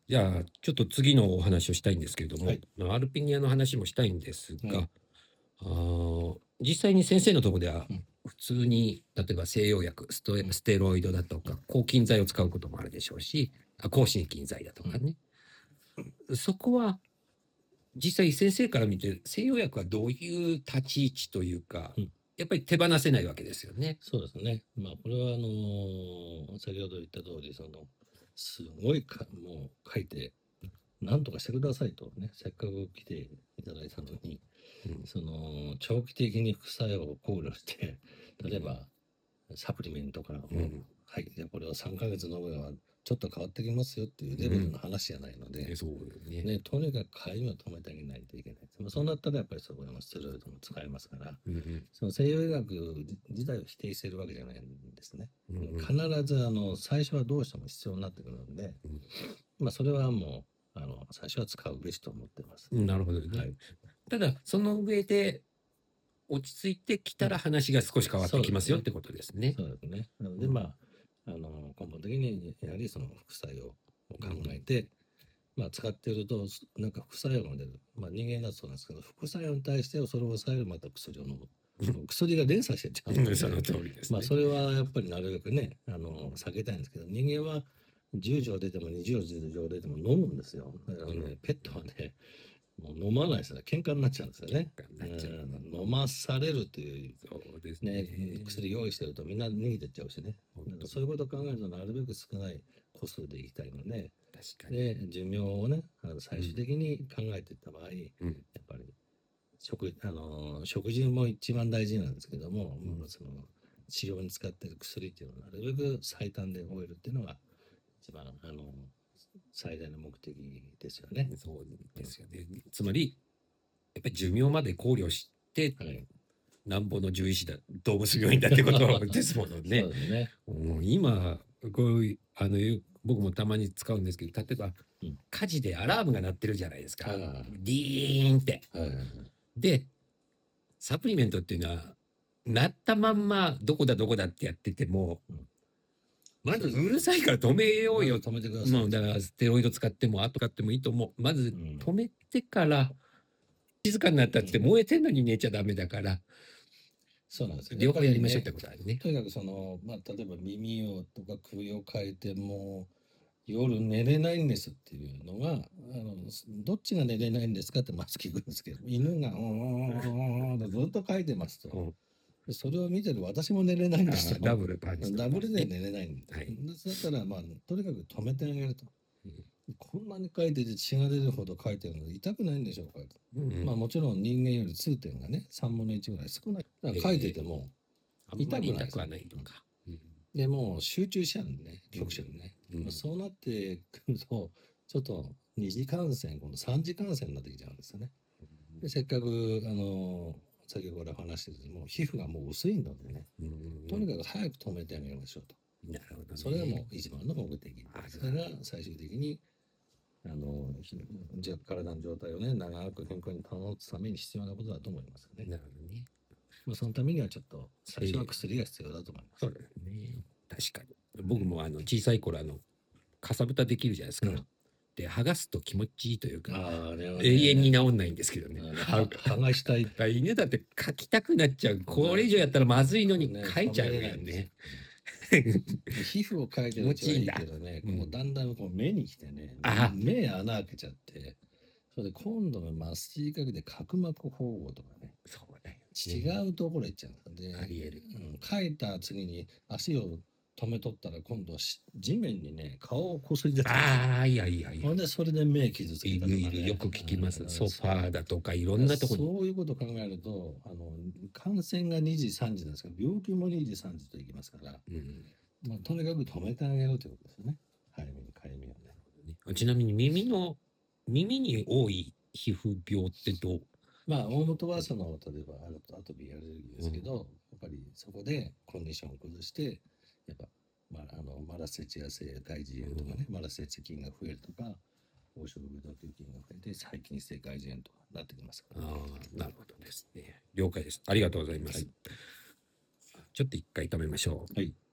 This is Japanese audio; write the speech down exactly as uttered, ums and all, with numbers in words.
じゃあちょっと次のお話をしたいんですけれども、 はい。 アルピニアの話もしたいんですが、 はい。 あー実際に先生のところではうん普通に例えば西洋薬ストうんステロイドだとかうん抗菌剤を使うこともあるでしょうし、あ抗真菌剤だとかね、そこは実際先生から見て西洋薬はどういう立ち位置というか、 うんやっぱり手放せないわけですよね。 そうですね。まあ、これは、あのー先ほど言った通り、その、すごいか、もう書いて、なんとかしてくださいとね、せっかく来ていただいたのに、 うんその、長期的に副作用を考慮して、例えば、サプリメントからも、 うんはい、じゃあこれをさんかげつ飲めば、ちょっと変わってきますよっていうレベルの話じゃないので、 ねそうね。 ね、とにかくかゆみを止めてあげないといけない。まあそうなったらやっぱりそこでもステロイドも使えますから、 うんうんその西洋医学自体を否定しているわけじゃないんですね。 うんうん必ずあの最初はどうしても必要になってくるので、 うんまあそれはもうあの最初は使うべしと思ってます。 なるほどね。 はい。 ただその上で落ち着いてきたら話が少し変わってきますよってことですね。 そうですね。なので、 うんまあ、あの根本的にやはりその副作用を考えて、まあ、使っているとなんか副作用が出る、まあ、人間だとそうなんですけど、副作用に対してそれを抑えるまた薬を飲む、薬が連鎖してっちゃうので、 その通りですね。 まあ、それはやっぱりなるべくねあの避けたいんですけど、人間はじゅう錠出てもにじゅう錠出ても飲むんですよ。だからね、 うんペットはねもう飲まないですね。喧嘩になっちゃうんですよね。 喧嘩になっちゃううん飲まされるというそうですね。 ね、薬用意してるとみんな逃げてっちゃうしね。 本当そういうことを考えるとなるべく少ない個数でいきたいので、 確かに。 で寿命をねあの最終的に考えていった場合、 うんやっぱり食あの食事も一番大事なんですけども、 うんまあその治療に使っている薬っていうのはなるべく最短で終えるっていうのが一番あの最大の目的ですよね。 そうですよね。つまりやっぱり寿命まで考慮してはい。 なんぼの獣医師だ動物病院だってことですものね。 そうですね。 うん今こういうあの僕もたまに使うんですけど、例えば、 うん火事でアラームが鳴ってるじゃないですか。 はいはいはいディーンって。 はいはいはいでサプリメントっていうのは鳴ったまんまどこだどこだってやってても、 うんまずうるさいから止めようよ。 まず止めてください。 もうだからステロイド使っても後使ってもいいと思う。まずうん止めてから静かになったって燃えてんのに寝ちゃダメだからそうなんですよ。 両方やりましょうっやっぱてことだよね。 りねとにかくその、まあ、例えば耳をとか首を変えてもう夜寝れないんですっていうのがあのどっちが寝れないんですかってまず聞くんですけど、犬が「うーん」とずっと書いてますと、 うんでそれを見てる私も寝れないんですと、 あダブルパンチとかダブルで寝れないんで、 はいだったらまあとにかく止めてあげると。 うんこんなに書いてて血が出るほど書いてるので痛くないんでしょうかと、 うんまあもちろん人間より痛点がねさんぶんのいちぐらい少ない。だから書いてても、 あんまり痛くはないのか。うんでもう集中しちゃうんでね、局所にね。 うんまあそうなってくると、ちょっと二次感染、今度三次感染になってきちゃうんですよね。でせっかく、あの先ほど話してても皮膚がもう薄いのでね、 うんとにかく早く止めてあげましょうと。 なるほどね。 それがもう一番の目的あ。 それが最終的に、あのじゃ体の状態をね、長く健康に保つために必要なことだと思いますよね。 なるほどね。 まあ、そのためにはちょっと最初は薬が必要だと思います。 そうだよね。確かに。僕もあの小さい頃あのかさぶたできるじゃないですか。 うんで剥がすと気持ちいいというか、 ああれはね永遠に治んないんですけどね。 あのは剥がしたい。 犬だって描きたくなっちゃう。これ以上やったらまずいのにね描いちゃうよ止めれないんですね。 皮膚を描いてるうちはいいけどね、 気持ちいいんだこうだんだんこう目に来てね、 あ目穴開けちゃって、それで今度は麻酔かけて角膜保護とかね、 そうだよ、 違うところ行っちゃうんですよね。 ありえる。 うん、描いた次に足を止めとったら今度はし地面にね顔をこすり出てる。 ああいやいやいやほん。でそれで目傷つけいたとかね。 るいるよく聞きます。 うんソファーだとかいろんなところに。 そういうことを考えると、あの感染がにじさんじなんですけど、病気もにじさんじといきますから、 うんまあ、とにかく止めてあげるということですよね。早めにかゆみをね。 ちなみに耳の耳に多い皮膚病ってどう？ まあ大元はその例えばアトアトピーアレルギーですけど、やっぱりそこでコンディションを崩してやっぱ、まあ、あのマラセチア性大耳炎とかね、マラセチ菌が増えるとか黄色ブドウ球菌が増えて細菌性外耳炎とかなってきますから、 ああなるほどですね。了解です。ありがとうございます。 はいちょっと一回止めましょう。 はい